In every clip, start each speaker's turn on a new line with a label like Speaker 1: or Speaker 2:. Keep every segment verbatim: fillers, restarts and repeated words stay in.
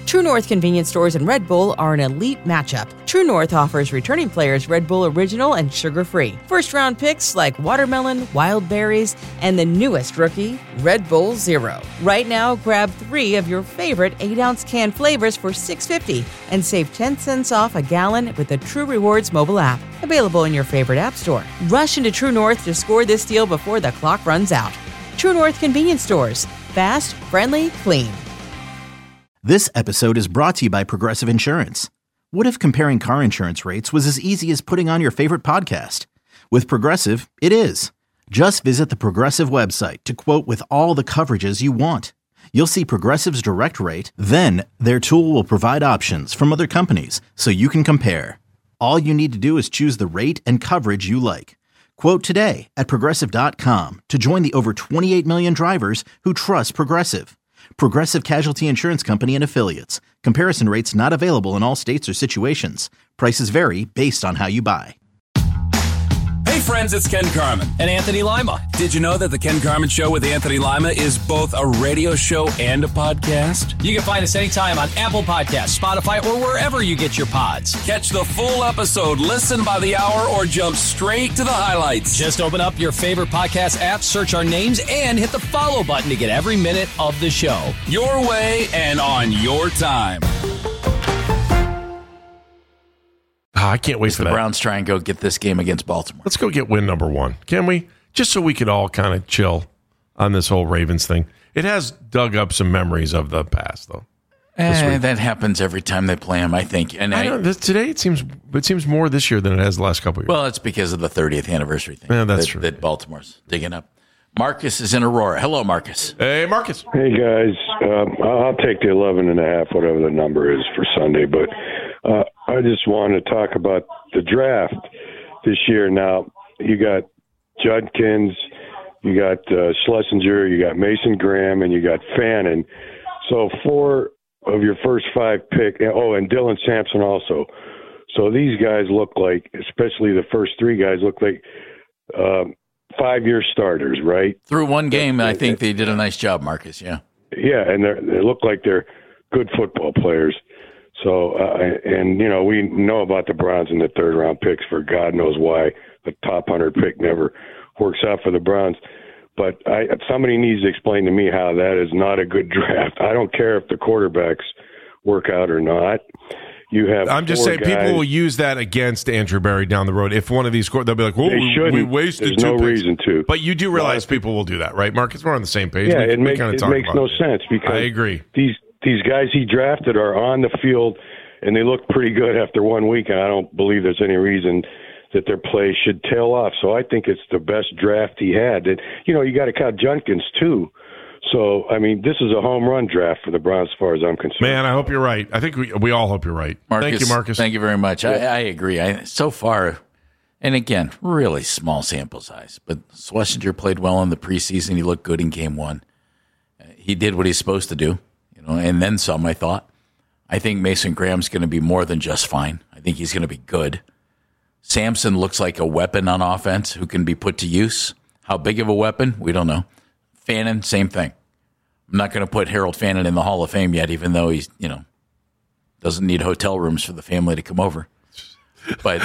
Speaker 1: True North Convenience Stores and Red Bull are an elite matchup. True North offers returning players Red Bull Original and sugar-free. First-round picks like watermelon, wild berries, and the newest rookie, Red Bull Zero. Right now, grab three of your favorite eight-ounce can flavors for six dollars and fifty cents and save ten cents off a gallon with the True Rewards mobile app. Available in your favorite app store. Rush into True North to score this deal before the clock runs out. True North Convenience Stores. Fast, friendly, clean.
Speaker 2: This episode is brought to you by Progressive Insurance. What if comparing car insurance rates was as easy as putting on your favorite podcast? With Progressive, it is. Just visit the Progressive website to quote with all the coverages you want. You'll see Progressive's direct rate, then their tool will provide options from other companies so you can compare. All you need to do is choose the rate and coverage you like. Quote today at Progressive dot com to join the over twenty-eight million drivers who trust Progressive. Progressive Casualty Insurance Company and Affiliates. Comparison rates not available in all states or situations. Prices vary based on how you buy.
Speaker 3: Hey friends, it's Ken Carman.
Speaker 4: And Anthony Lima.
Speaker 3: Did you know that The Ken Carman Show with Anthony Lima is both a radio show and a podcast?
Speaker 4: You can find us anytime on Apple Podcasts, Spotify, or wherever you get your pods.
Speaker 3: Catch the full episode, listen by the hour, or jump straight to the highlights.
Speaker 4: Just open up your favorite podcast app, search our names, and hit the follow button to get every minute of the show.
Speaker 3: Your way and on your time.
Speaker 5: Oh, I can't wait for
Speaker 6: the
Speaker 5: that.
Speaker 6: Browns try and go get this game against Baltimore.
Speaker 5: Let's go get win number one, can we? Just so we could all kind of chill on this whole Ravens thing. It has dug up some memories of the past, though.
Speaker 6: Eh, that happens every time they play them, I think. And
Speaker 5: I
Speaker 6: I,
Speaker 5: don't, this, today it seems it seems more this year than it has the last couple of years.
Speaker 6: Well, it's because of the thirtieth anniversary thing.
Speaker 5: Yeah, that's
Speaker 6: that,
Speaker 5: true.
Speaker 6: That Baltimore's digging up. Marcus is in Aurora. Hello, Marcus.
Speaker 5: Hey, Marcus.
Speaker 7: Hey, guys. Uh, I'll take the eleven and a half, whatever the number is for Sunday. But uh, I just want to talk about the draft this year. Now, you got Judkins, you got uh, Schlesinger, you got Mason Graham, and you got Fannin. So four of your first five pick. Oh, and Dylan Sampson also. So these guys look like, especially the first three guys, look like um, five-year starters, right?
Speaker 6: Through one game, I think they did a nice job, Marcus, yeah.
Speaker 7: Yeah, and they they look like they're good football players. So, uh, and, you know, we know about the Browns in the third-round picks for God knows why. The top one hundred pick never works out for the Browns. But I, somebody needs to explain to me how that is not a good draft. I don't care if the quarterbacks work out or not. You have.
Speaker 5: I'm just saying,
Speaker 7: guys.
Speaker 5: people will use that against Andrew Berry down the road. If one of these, they'll be like, "Well, we, we wasted
Speaker 7: There's
Speaker 5: two
Speaker 7: no
Speaker 5: picks."
Speaker 7: reason to.
Speaker 5: But you do realize people will do that, right, Marcus? We're on the same page.
Speaker 7: Yeah,
Speaker 5: we,
Speaker 7: it,
Speaker 5: we
Speaker 7: make,
Speaker 5: kind of
Speaker 7: it
Speaker 5: talk
Speaker 7: makes
Speaker 5: about
Speaker 7: no
Speaker 5: it.
Speaker 7: sense because
Speaker 5: I agree.
Speaker 7: These these guys he drafted are on the field and they look pretty good after one week, and I don't believe there's any reason that their play should tail off. So I think it's the best draft he had. And, you know, you got to count Judkins too. So, I mean, this is a home run draft for the Browns as far as I'm concerned.
Speaker 5: Man, I hope you're right. I think we we all hope you're right.
Speaker 6: Marcus,
Speaker 5: thank you, Marcus.
Speaker 6: Thank you very much. I, I agree. I, so far, and again, really small sample size, but Schlesinger played well in the preseason. He looked good in game one. Uh, he did what he's supposed to do, you know, and then some, I thought. I think Mason Graham's going to be more than just fine. I think he's going to be good. Sampson looks like a weapon on offense who can be put to use. How big of a weapon? We don't know. Fannin, same thing. I'm not going to put Harold Fannin in the Hall of Fame yet, even though he's, you know, doesn't need hotel rooms for the family to come over. But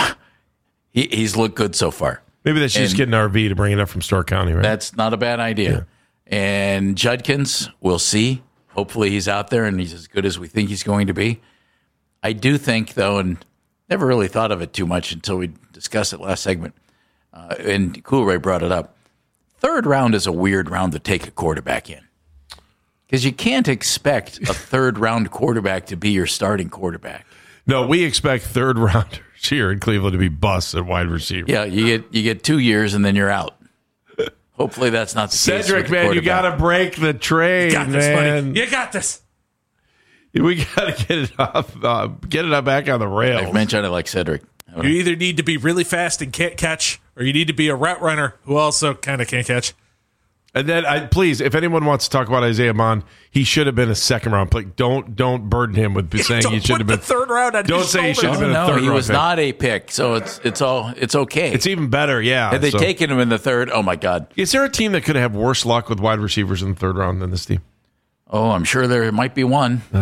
Speaker 6: he, he's looked good so far.
Speaker 5: Maybe they should
Speaker 6: and
Speaker 5: just get an R V to bring it up from Stark County, right?
Speaker 6: That's not a bad idea. Yeah. And Judkins, we'll see. Hopefully he's out there and he's as good as we think he's going to be. I do think, though, and never really thought of it too much until we discussed it last segment, uh, and Coolray brought it up. Third round is a weird round to take a quarterback in because you can't expect a third-round quarterback to be your starting quarterback.
Speaker 5: No, we expect third-rounders here in Cleveland to be busts at wide receiver.
Speaker 6: Yeah, you get you get two years and then you're out. Hopefully that's not the case.
Speaker 5: Cedric, man, you got to break the train,
Speaker 8: you got this,
Speaker 5: man.
Speaker 8: Buddy. You got this.
Speaker 5: We got to get it off, uh, get it up back on the rails.
Speaker 6: I've mentioned it like Cedric.
Speaker 8: You either need to be really fast and can't catch, or you need to be a route runner who also kind of can't catch.
Speaker 5: And then, I, please, if anyone wants to talk about Isaiah Bond, he should have been a second round pick. Don't don't burden him with saying
Speaker 8: don't
Speaker 5: he should have been
Speaker 8: the third round. On
Speaker 5: don't
Speaker 8: his
Speaker 5: say he should have been
Speaker 6: no,
Speaker 5: a third
Speaker 6: he
Speaker 5: round
Speaker 6: was
Speaker 5: pick.
Speaker 6: not a pick, so it's it's all it's okay.
Speaker 5: It's even better, yeah.
Speaker 6: Had they
Speaker 5: so.
Speaker 6: taken him in the third, oh my God.
Speaker 5: Is there a team that could have worse luck with wide receivers in the third round than this team?
Speaker 6: Oh, I'm sure there might be one.
Speaker 5: Ugh.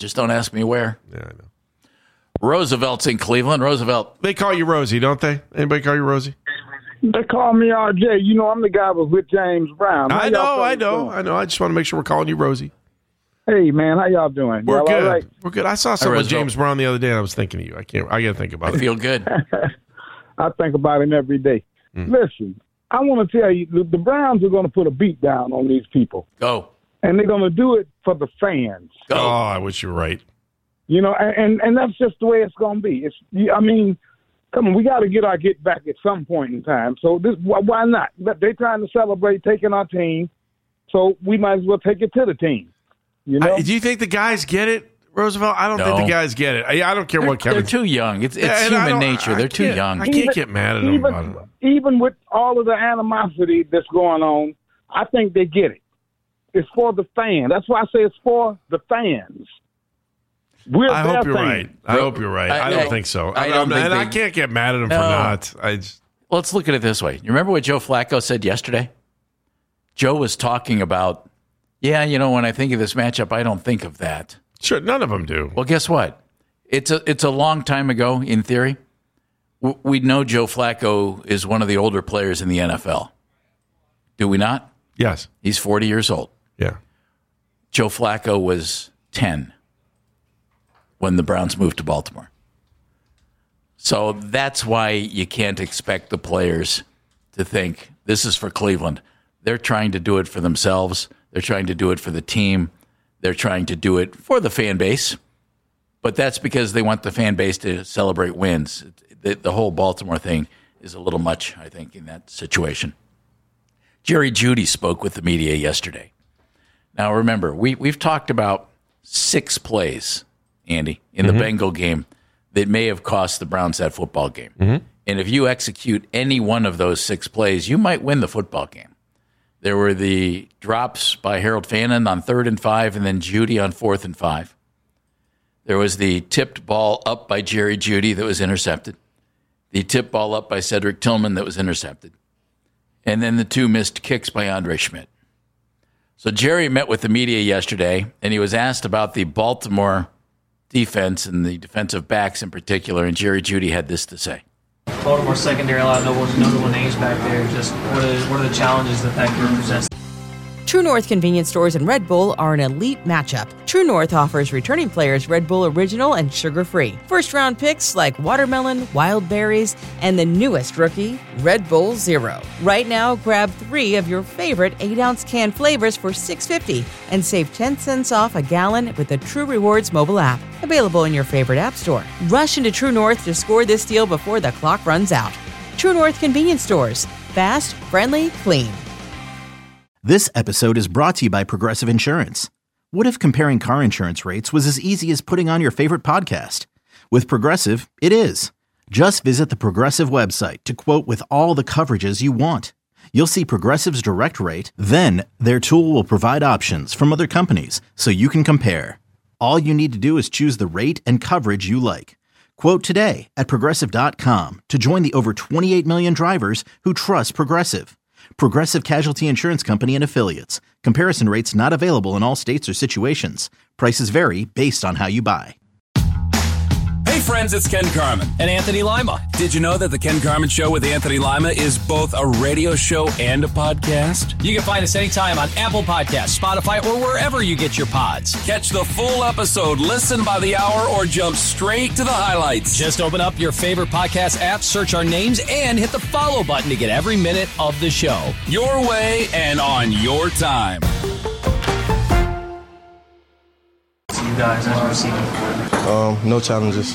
Speaker 6: Just don't ask me where.
Speaker 5: Yeah, I know.
Speaker 6: Roosevelt's in Cleveland. Roosevelt.
Speaker 5: They call you Rosie, don't they? Anybody call you Rosie?
Speaker 9: They call me R J. You know, I'm the guy was with James Brown. How
Speaker 5: I know,
Speaker 9: y'all
Speaker 5: I know,
Speaker 9: doing?
Speaker 5: I know. I just want to make sure we're calling you Rosie.
Speaker 9: Hey, man, how y'all doing?
Speaker 5: We're
Speaker 9: y'all
Speaker 5: good.
Speaker 9: all right?
Speaker 5: We're good. I saw something with
Speaker 6: Roosevelt.
Speaker 5: James Brown the other day, and I was thinking of you. I can't. I got to think about
Speaker 6: I
Speaker 5: it.
Speaker 6: feel good.
Speaker 9: I think about him every day.
Speaker 5: Mm.
Speaker 9: Listen, I want to tell you, the, the Browns are going to put a beat down on these people,
Speaker 6: Go.
Speaker 9: and they're going to do it for the fans.
Speaker 6: Go.
Speaker 5: Oh, I wish you were right.
Speaker 9: You know, and, and, and that's just the way it's going to be. It's, I mean, come on, we got to get our get back at some point in time. So this, why, why not? They're trying to celebrate taking our team, so we might as well take it to the team. You know?
Speaker 5: I, do you think the guys get it, Roosevelt? I don't
Speaker 6: No.
Speaker 5: think the guys get it. I, I don't care
Speaker 6: They're,
Speaker 5: what Kevin.
Speaker 6: they're too young. It's, it's
Speaker 5: Yeah, and I
Speaker 6: human
Speaker 5: don't-
Speaker 6: nature.
Speaker 5: I
Speaker 6: They're too
Speaker 5: can't-
Speaker 6: young.
Speaker 5: I can't get mad at them
Speaker 9: even,
Speaker 5: about it.
Speaker 9: even with all of the animosity that's going on, I think they get it. It's for the fan. That's why I say it's for the fans. We're
Speaker 5: I
Speaker 9: their
Speaker 5: hope you're
Speaker 9: fans.
Speaker 5: right. I hope you're right. I,
Speaker 6: I-
Speaker 5: don't
Speaker 6: I-
Speaker 5: think so.
Speaker 6: I
Speaker 5: I,
Speaker 6: don't
Speaker 5: I'm-
Speaker 6: think
Speaker 5: and I
Speaker 6: they-
Speaker 5: can't get mad at them
Speaker 6: No.
Speaker 5: for not. I just,
Speaker 6: Let's look at it this way. You remember what Joe Flacco said yesterday? Joe was talking about, yeah, you know, when I think of this matchup, I don't think of that.
Speaker 5: sure, none of them do.
Speaker 6: Well, guess what? It's a it's a long time ago, in theory. W- We know Joe Flacco is one of the older players in the N F L. Do we not?
Speaker 5: Yes.
Speaker 6: He's forty years old.
Speaker 5: Yeah.
Speaker 6: Joe Flacco was ten when the Browns moved to Baltimore. So that's why you can't expect the players to think this is for Cleveland. They're trying to do it for themselves. They're trying to do it for the team. They're trying to do it for the fan base. But that's because they want the fan base to celebrate wins. The, the whole Baltimore thing is a little much, I think, in that situation. Jerry Jeudy spoke with the media yesterday. Now, remember, we, we've talked about six plays, Andy, in the Bengal game that may have cost the Browns that football game. And if you execute any one of those six plays, you might win the football game. There were the drops by Harold Fannin on third and five, and then Jeudy on fourth and five. There was the tipped ball up by Jerry Jeudy that was intercepted. The tipped ball up by Cedric Tillman that was intercepted. And then the two missed kicks by Andre Schmidt. So Jerry met with the media yesterday, and he was asked about the Baltimore defense and the defensive backs in particular, and Jerry Jeudy had this to say.
Speaker 10: Baltimore secondary, a lot of notable, notable names back there. Just what are, what are the challenges that that group presents?
Speaker 1: True North convenience stores and Red Bull are an elite matchup. True North offers returning players Red Bull Original and sugar-free. First-round picks like watermelon, wild berries, and the newest rookie, Red Bull Zero. Right now, grab three of your favorite eight-ounce can flavors for six dollars and fifty cents and save ten cents off a gallon with the True Rewards mobile app. Available in your favorite app store. Rush into True North to score this deal before the clock runs out. True North convenience stores. Fast, friendly, clean.
Speaker 2: This episode is brought to you by Progressive Insurance. What if comparing car insurance rates was as easy as putting on your favorite podcast? With Progressive, it is. Just visit the Progressive website to quote with all the coverages you want. You'll see Progressive's direct rate, then their tool will provide options from other companies so you can compare. All you need to do is choose the rate and coverage you like. Quote today at Progressive dot com to join the over twenty-eight million drivers who trust Progressive. Progressive Casualty Insurance Company and Affiliates. Comparison rates not available in all states or situations. Prices vary based on how you buy.
Speaker 3: Hey friends, it's Ken Carman.
Speaker 4: And Anthony Lima.
Speaker 3: Did you know that the Ken Carman Show with Anthony Lima is both a radio show and a podcast?
Speaker 4: You can find us anytime on Apple Podcasts, Spotify, or wherever you get your pods.
Speaker 3: Catch the full episode, listen by the hour, or jump straight to the highlights.
Speaker 4: Just open up your favorite podcast app, search our names, and hit the follow button to get every minute of the show.
Speaker 3: Your way and on your time.
Speaker 10: You guys as receiving.
Speaker 11: Um, no challenges.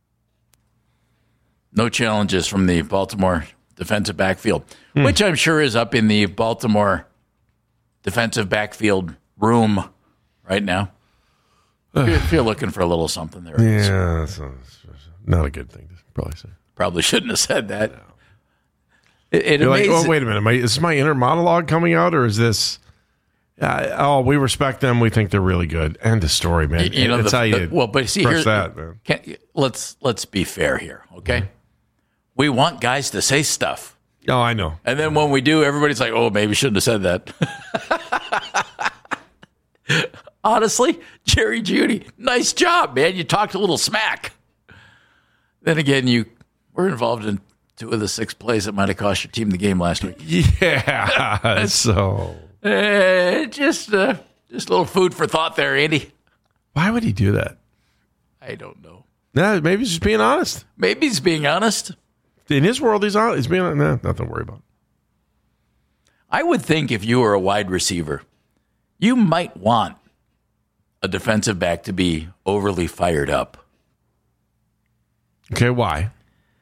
Speaker 6: No challenges from the Baltimore defensive backfield, hmm. which I'm sure is up in the Baltimore defensive backfield room right now. If you're looking for a little something there.
Speaker 5: Yeah, that's not a good thing to probably say.
Speaker 6: Probably shouldn't have said that. No. It, it
Speaker 5: You're
Speaker 6: amazes,
Speaker 5: like, oh, wait a minute. Am I, is this my inner monologue coming out, or is this... Uh, oh, we respect them. We think they're really good. End of story, man.
Speaker 6: You know,
Speaker 5: That's
Speaker 6: the,
Speaker 5: how you
Speaker 6: the, well, but see,
Speaker 5: here's
Speaker 6: here's
Speaker 5: that, man.
Speaker 6: Can, let's let's be fair here, okay? Mm-hmm. We want guys to say stuff.
Speaker 5: Oh, I know.
Speaker 6: And then when we do, everybody's like, "Oh, maybe shouldn't have said that." honestly, Jerry Jeudy, nice job, man. You talked a little smack. Then again, you were involved in two of the six plays that might have cost your team the game last week.
Speaker 5: Yeah, so
Speaker 6: uh, just uh, just a little food for thought there, Andy.
Speaker 5: Why would he do that?
Speaker 6: I don't know.
Speaker 5: Nah, maybe he's just being honest.
Speaker 6: Maybe he's being honest.
Speaker 5: In his world, he's honest. He's being nah, nothing to worry about.
Speaker 6: I would think if you were a wide receiver, you might want a defensive back to be overly fired up.
Speaker 5: Okay, why?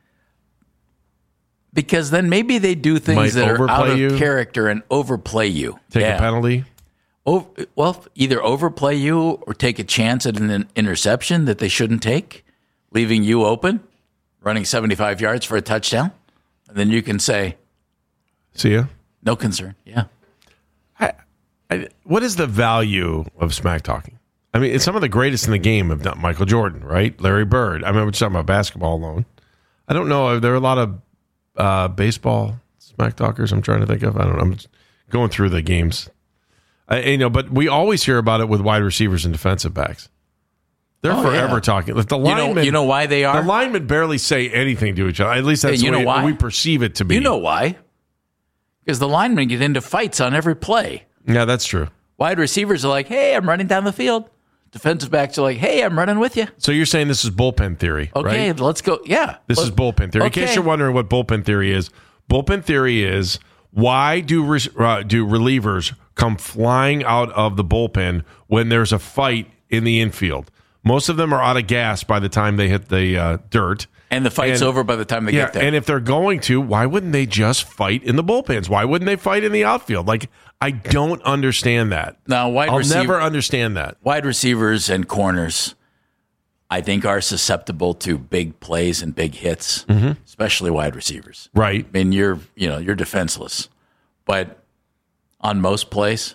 Speaker 6: Because then maybe they do things
Speaker 5: Might
Speaker 6: that are out of
Speaker 5: you.
Speaker 6: character and overplay you.
Speaker 5: Take
Speaker 6: yeah.
Speaker 5: a penalty?
Speaker 6: Over, well, either overplay you or take a chance at an interception that they shouldn't take, leaving you open, running seventy-five yards for a touchdown. And then you can say,
Speaker 5: see ya.
Speaker 6: No concern. Yeah.
Speaker 5: I, I, what is the value of smack talking? I mean, it's some of the greatest in the game have done. Michael Jordan, right? Larry Bird. I remember talking about basketball alone. I don't know. Are there a lot of uh, baseball smack talkers I'm trying to think of? I don't know. I'm just going through the games. I, you know, but we always hear about it with wide receivers and defensive backs. They're
Speaker 6: Oh,
Speaker 5: forever
Speaker 6: yeah.
Speaker 5: talking. Like the
Speaker 6: You know-
Speaker 5: linemen,
Speaker 6: you know why they are?
Speaker 5: The linemen barely say anything to each other. At least that's
Speaker 6: Hey, you
Speaker 5: the way
Speaker 6: know why?
Speaker 5: we perceive it to be.
Speaker 6: You know why? Because the linemen get into fights on every play.
Speaker 5: Yeah, that's true.
Speaker 6: Wide receivers are like, hey, I'm running down the field. Defensive backs are like, hey, I'm running with you.
Speaker 5: So you're saying this is bullpen theory,
Speaker 6: Okay,
Speaker 5: right?
Speaker 6: let's go. Yeah.
Speaker 5: This is bullpen theory. In
Speaker 6: Okay.
Speaker 5: case you're wondering what bullpen theory is, bullpen theory is why do re- uh, do relievers come flying out of the bullpen when there's a fight in the infield? Most of them are out of gas by the time they hit the uh, dirt.
Speaker 6: And the fight's
Speaker 5: And-
Speaker 6: over by the time they
Speaker 5: yeah,
Speaker 6: get there.
Speaker 5: and if they're going to, why wouldn't they just fight in the bullpens? Why wouldn't they fight in the outfield? Like, I don't understand that.
Speaker 6: Now, wide
Speaker 5: I'll
Speaker 6: receiver-
Speaker 5: never understand that.
Speaker 6: Wide receivers and corners, I think, are susceptible to big plays and big hits,
Speaker 5: Mm-hmm.
Speaker 6: especially wide receivers.
Speaker 5: Right.
Speaker 6: I mean, you're you know you're defenseless, but on most plays,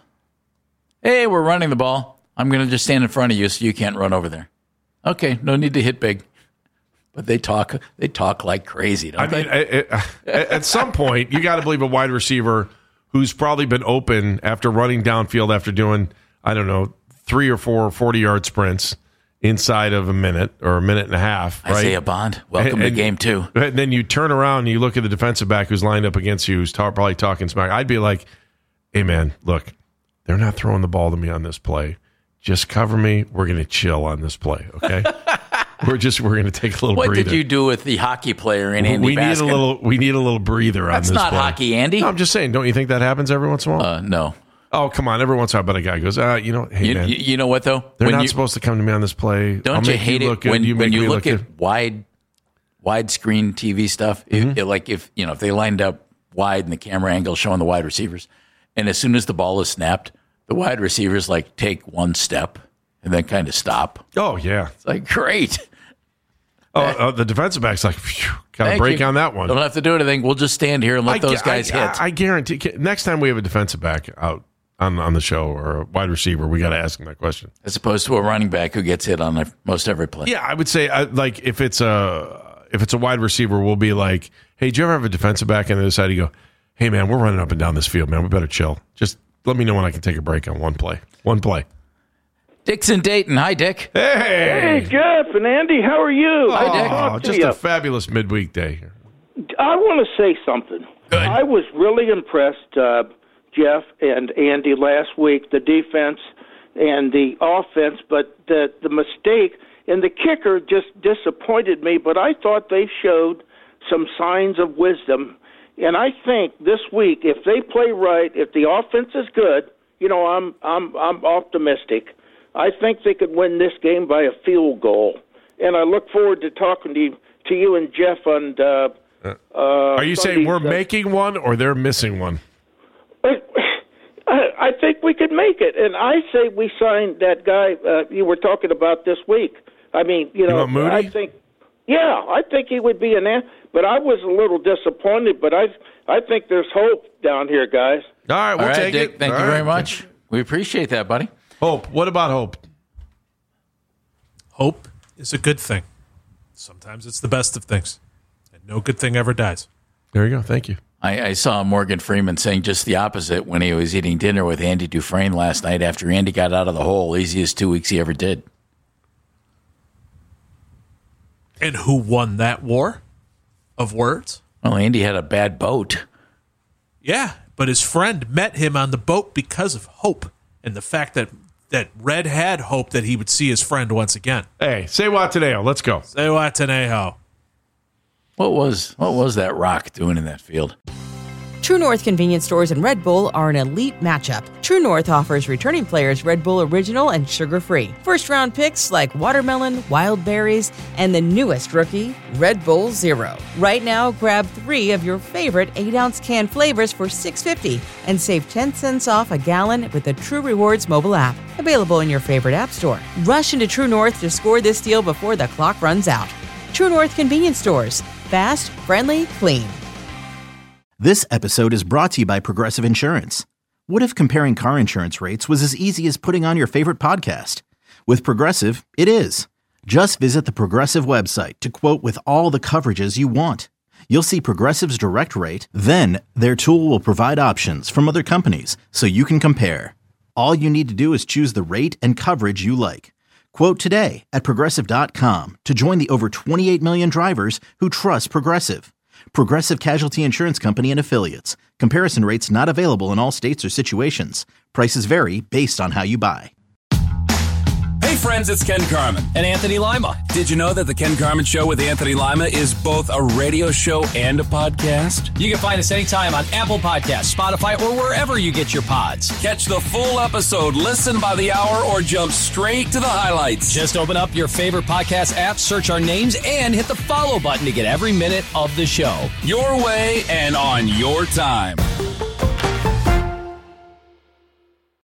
Speaker 6: hey, we're running the ball. I'm going to just stand in front of you so you can't run over there. Okay, no need to hit big. But they talk they talk like crazy, don't
Speaker 5: I
Speaker 6: they?
Speaker 5: mean, at, at- at some point, you got to believe a wide receiver who's probably been open after running downfield after doing, I don't know, three or four forty-yard sprints inside of a minute or a minute and a half. Right?
Speaker 6: Isaiah Bond, welcome
Speaker 5: And-
Speaker 6: to
Speaker 5: and-
Speaker 6: game two.
Speaker 5: And then you turn around and you look at the defensive back who's lined up against you, who's ta- probably talking smack. I'd be like, hey, man, look, they're not throwing the ball to me on this play. Just cover me. We're going to chill on this play, okay? we're just we're going to take a little
Speaker 6: What
Speaker 5: breather.
Speaker 6: did you do with the hockey player in Andy
Speaker 5: we need
Speaker 6: Baskin?
Speaker 5: a little. We need a little breather on
Speaker 6: That's
Speaker 5: this.
Speaker 6: not
Speaker 5: play.
Speaker 6: hockey, Andy.
Speaker 5: No, I'm just saying. Don't you think that happens every once in a while?
Speaker 6: Uh, no.
Speaker 5: Oh, come on. Every once in a while, but a guy goes, uh, you know, hey
Speaker 6: You,
Speaker 5: man,
Speaker 6: you, you know what though?
Speaker 5: they're
Speaker 6: When
Speaker 5: not
Speaker 6: you-
Speaker 5: supposed to come to me on this play.
Speaker 6: Don't
Speaker 5: I'll
Speaker 6: you
Speaker 5: make
Speaker 6: hate
Speaker 5: look
Speaker 6: it
Speaker 5: good.
Speaker 6: when
Speaker 5: you
Speaker 6: when
Speaker 5: make
Speaker 6: you
Speaker 5: me
Speaker 6: look
Speaker 5: good.
Speaker 6: at wide widescreen T V stuff?
Speaker 5: Mm-hmm.
Speaker 6: It, it, like if you know if they lined up wide and the camera angle showing the wide receivers, and as soon as the ball is snapped, the wide receivers like take one step and then kind of stop.
Speaker 5: Oh yeah.
Speaker 6: It's like great.
Speaker 5: Oh, uh, the defensive back's like, got a
Speaker 6: Thank
Speaker 5: break
Speaker 6: you.
Speaker 5: on that one.
Speaker 6: Don't have to do anything. We'll just stand here and let
Speaker 5: I
Speaker 6: those
Speaker 5: gu-
Speaker 6: guys
Speaker 5: I,
Speaker 6: hit.
Speaker 5: I, I guarantee. Next time we have a defensive back out on on the show or a wide receiver, we got to ask him that question.
Speaker 6: As opposed to a running back who gets hit on ev- most every play.
Speaker 5: Yeah, I would say uh, like if it's a if it's a wide receiver, we'll be like, hey, do you ever have a defensive back on the other side? You go, hey man, we're running up and down this field, man. We better chill. Just let me know when I can take a break on one play. One play.
Speaker 6: Dick's in Dayton. Hi, Dick.
Speaker 5: Hey,
Speaker 11: Hey, Jeff and Andy, how are you?
Speaker 6: Hi, Dick.
Speaker 11: Good to
Speaker 5: oh,
Speaker 11: talk to
Speaker 5: just
Speaker 11: you.
Speaker 5: a fabulous midweek day here.
Speaker 11: I want to say something.
Speaker 6: Good.
Speaker 11: I was really impressed, uh, Jeff and Andy, last week, the defense and the offense, but the, the mistake and the kicker just disappointed me, but I thought they showed some signs of wisdom. And I think this week, if they play right, if the offense is good, you know, I'm I'm I'm optimistic. I think they could win this game by a field goal. And I look forward to talking to you, to you and Jeff on uh,
Speaker 5: Uh,
Speaker 11: uh,
Speaker 5: Are you saying we're
Speaker 11: Sunday's, uh,
Speaker 5: making one or they're missing one?
Speaker 11: I, I think we could make it, and I say we sign that guy uh, you were talking about this week. I mean, you know,
Speaker 5: want Moody?
Speaker 11: I think, yeah, I think he would be an. an- But I was a little disappointed. But I, I think there's hope down here, guys.
Speaker 5: All right, we'll
Speaker 6: All right,
Speaker 5: take
Speaker 6: Dick.
Speaker 5: it.
Speaker 6: Thank
Speaker 5: All
Speaker 6: you
Speaker 5: right.
Speaker 6: very much. We appreciate that, buddy.
Speaker 5: Hope. What about hope?
Speaker 8: Hope is a good thing. Sometimes it's the best of things. And no good thing ever dies.
Speaker 5: There you go. Thank you.
Speaker 6: I, I saw Morgan Freeman saying just the opposite when he was eating dinner with Andy Dufresne last night after Andy got out of the hole. Easiest two weeks he ever did.
Speaker 8: And who won that war of words?
Speaker 6: Well, Andy had a bad boat.
Speaker 8: Yeah, but his friend met him on the boat because of hope and the fact that, that Red had hope that he would see his friend once again.
Speaker 5: Hey, say Wataneo. Let's go.
Speaker 8: Say Wataneo.
Speaker 6: What was what was that rock doing in that field?
Speaker 1: True North convenience stores and Red Bull are an elite matchup. True North offers returning players Red Bull Original and sugar-free. First-round picks like watermelon, wild berries, and the newest rookie, Red Bull Zero. Right now, grab three of your favorite eight-ounce can flavors for six dollars and fifty cents and save ten cents off a gallon with the True Rewards mobile app. Available in your favorite app store. Rush into True North to score this deal before the clock runs out. True North convenience stores. Fast, friendly, clean.
Speaker 2: This episode is brought to you by Progressive Insurance. What if comparing car insurance rates was as easy as putting on your favorite podcast? With Progressive, it is. Just visit the Progressive website to quote with all the coverages you want. You'll see Progressive's direct rate, then their tool will provide options from other companies so you can compare. All you need to do is choose the rate and coverage you like. Quote today at Progressive dot com to join the over twenty-eight million drivers who trust Progressive. Progressive Casualty Insurance Company and Affiliates. Comparison rates not available in all states or situations. Prices vary based on how you buy.
Speaker 3: Hey friends, it's Ken Carman.
Speaker 4: And Anthony Lima.
Speaker 3: Did you know that the Ken Carman Show with Anthony Lima is both a radio show and a podcast?
Speaker 4: You can find us anytime on Apple Podcasts, Spotify, or wherever you get your pods.
Speaker 3: Catch the full episode, listen by the hour, or jump straight to the highlights.
Speaker 4: Just open up your favorite podcast app, search our names, and hit the follow button to get every minute of the show.
Speaker 3: Your way and on your time.